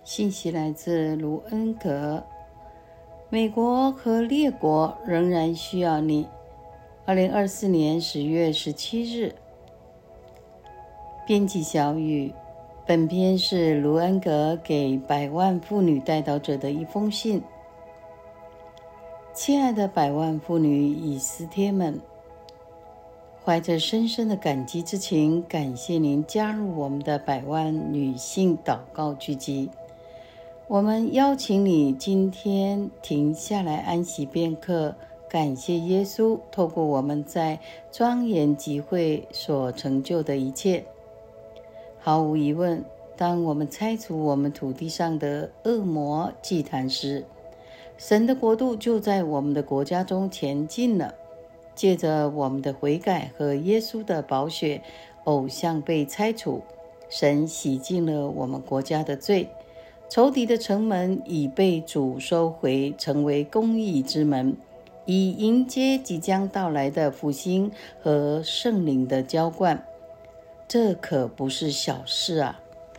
信息来自卢恩格。美国和列国仍然需要你。2024年10月17日。编辑小语，本篇是卢恩格给百万妇女代祷者的一封信。亲爱的百万妇女以斯帖们，怀着深深的感激之情，感谢您加入我们的百万女性祷告聚集。我们邀请你今天停下来安息片刻，感谢耶稣透过我们在庄严集会所成就的一切。毫无疑问，当我们拆除我们土地上的恶魔祭坛时，神的国度就在我们的国家中前进了。借着我们的悔改和耶稣的宝血，偶像被拆除，神洗净了我们国家的罪。仇敌的城门已被主收回，成为公义之门，以迎接即将到来的复兴和圣灵的浇灌。这可不是小事啊！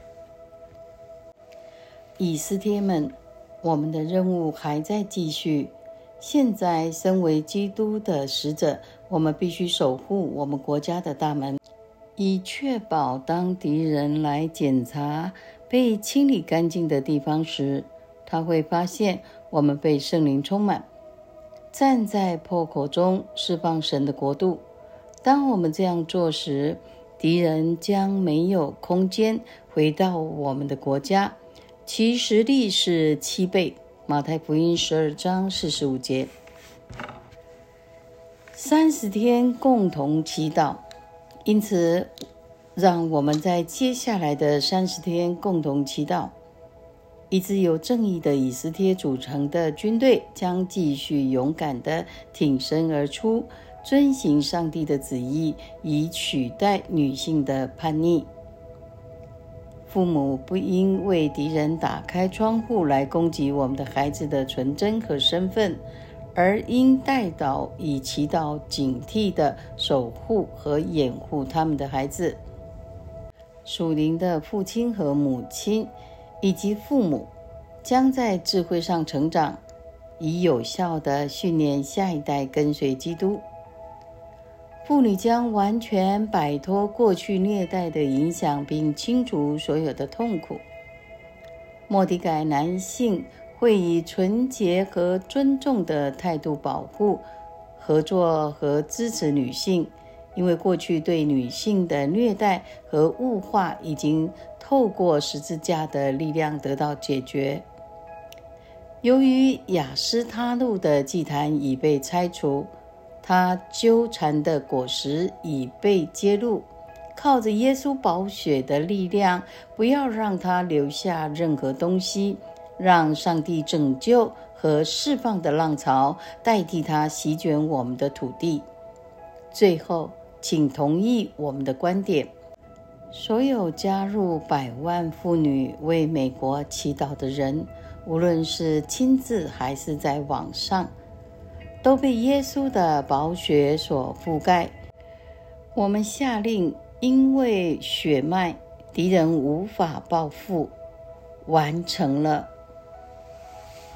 以斯帖们，我们的任务还在继续。现在身为基督的使者，我们必须守护我们国家的大门，以确保当敌人来检查被清理干净的地方时，他会发现我们被圣灵充满，站在破口中释放神的国度。当我们这样做时，敌人将没有空间回到我们的国家，其实力是7倍。马太福音12章45节。30天共同祈祷，因此让我们在接下来的30天共同祈祷。一支由正义的以斯帖组成的军队将继续勇敢地挺身而出，遵行上帝的旨意，以取代女性的叛逆。父母不应为敌人打开窗户来攻击我们的孩子的纯真和身份，而应代祷以祈祷警惕地守护和掩护他们的孩子。属灵的父亲和母亲以及父母将在智慧上成长，以有效地训练下一代跟随基督。妇女将完全摆脱过去虐待的影响，并清除所有的痛苦。末底改男性会以纯洁和尊重的态度保护、合作和支持女性，因为过去对女性的虐待和物化已经透过十字架的力量得到解决。由于亚斯他路的祭坛已被拆除，他纠缠的果实已被揭露，靠着耶稣宝血的力量，不要让他留下任何东西，让上帝拯救和释放的浪潮代替他席卷我们的土地。最后，请同意我们的观点，所有加入百万妇女为美国祈祷的人，无论是亲自还是在网上，都被耶稣的宝血所覆盖。我们下令，因为血脉，敌人无法报复，完成了。